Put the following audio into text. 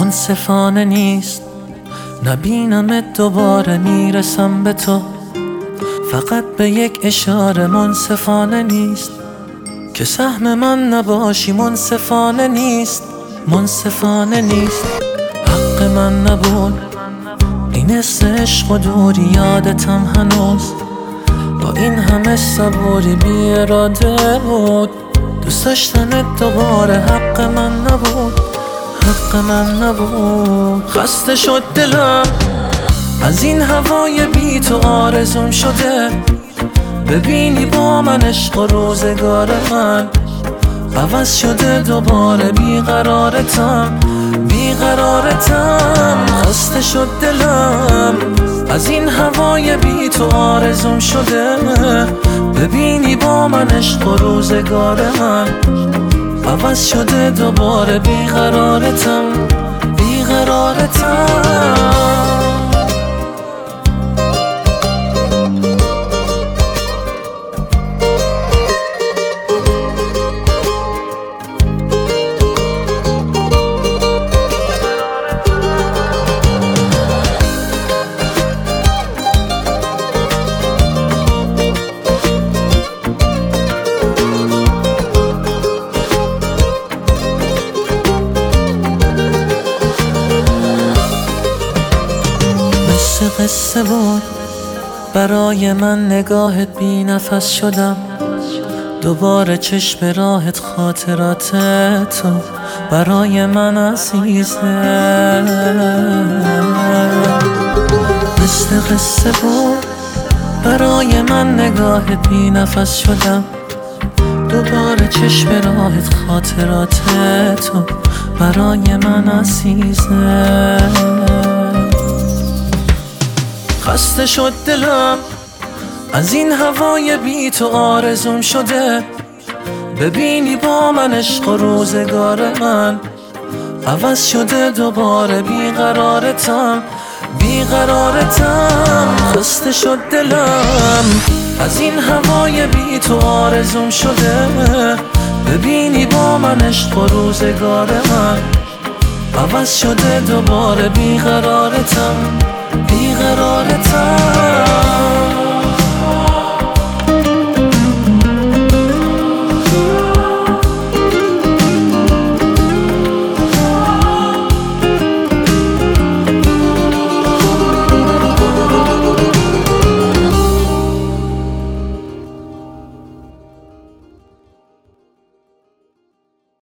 منصفانه نیست، نبینمت دوباره میرسم به تو. فقط به یک اشاره منصفانه نیست، که سهم من نباشی منصفانه نیست، منصفانه نیست. حق من نبود این حس عشق و دوری، یادتم هنوز با این همه صبوری بی اراده بود. دوست داشتنت دوباره حق من نبود، حق من نبود. خسته شد دلم از این هوای بی تو، آرزوم شده ببینی با من عشق و روزگار من عوض شده دوباره. بیقرارتم بیقرارتم، خسته شد دلم از این هوای بی تو، آرزوم شده ببینی با من عشق و روزگار من عوض شده دوباره. بیقرارتم بیقرارتم. قصه بود برای من، نگاهت بی نفس شدم دوباره، چشم راهت خاطرات تو برای من عزیزه. مثل قصه بود برای من، نگاهت بی نفس شدم دوباره، چشم راهت خاطرات تو برای من عزیزه. خسته شد دلم از این هوای بی تو، آرزوم شده ببینی با من عشق و روزگار من عوض شده دوباره. بیقرارتم بیقرارتم، خسته شد دلم از این هوای بی تو، آرزوم شده ببینی با من عشق و روزگار من عوض شده دوباره. بیقرارتم بیقرارتم.